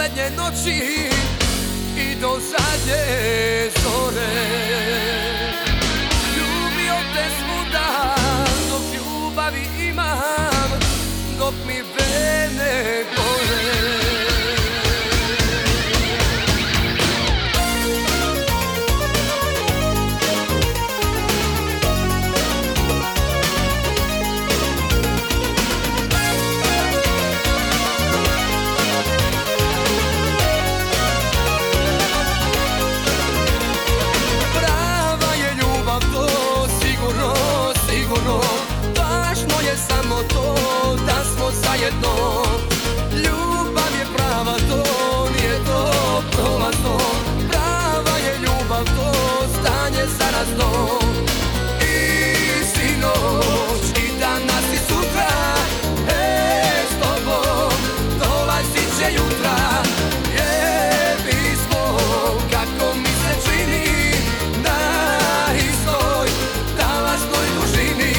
poslednje noći i do zadnje zore. Ljubio te svuda dok ljubavi imam, dok mi vene gore. Važno je samo to da smo zajedno. Ljubav je prava, to nije to prolazno. Prava je ljubav, to stanje zarazno. I sinoć, i danas i sutra, s tobom dolazit će jutra. Pismo, kako mi se čini, na istoj talasnoj dužini.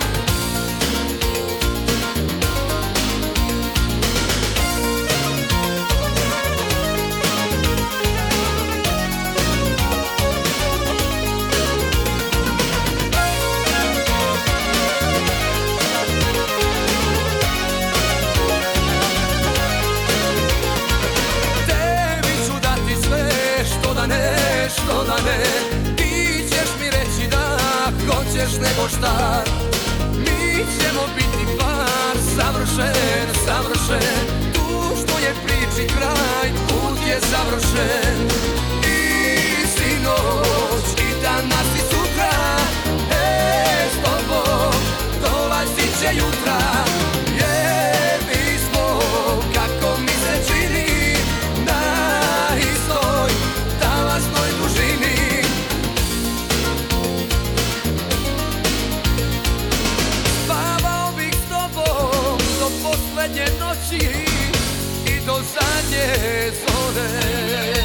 Što da ne, ti ćeš mi reći da hoćeš nego šta. Mi ćemo biti par, savršen, savršen. Tužno je priči kraj, put je završen. I sinoć, i danas i sutra, s tobom dolazit će jutra. Pismo, kako mi se čini, na istoj talasnoj dužini. Spavao bih s tobom do poslednje noći i do zadnje zore.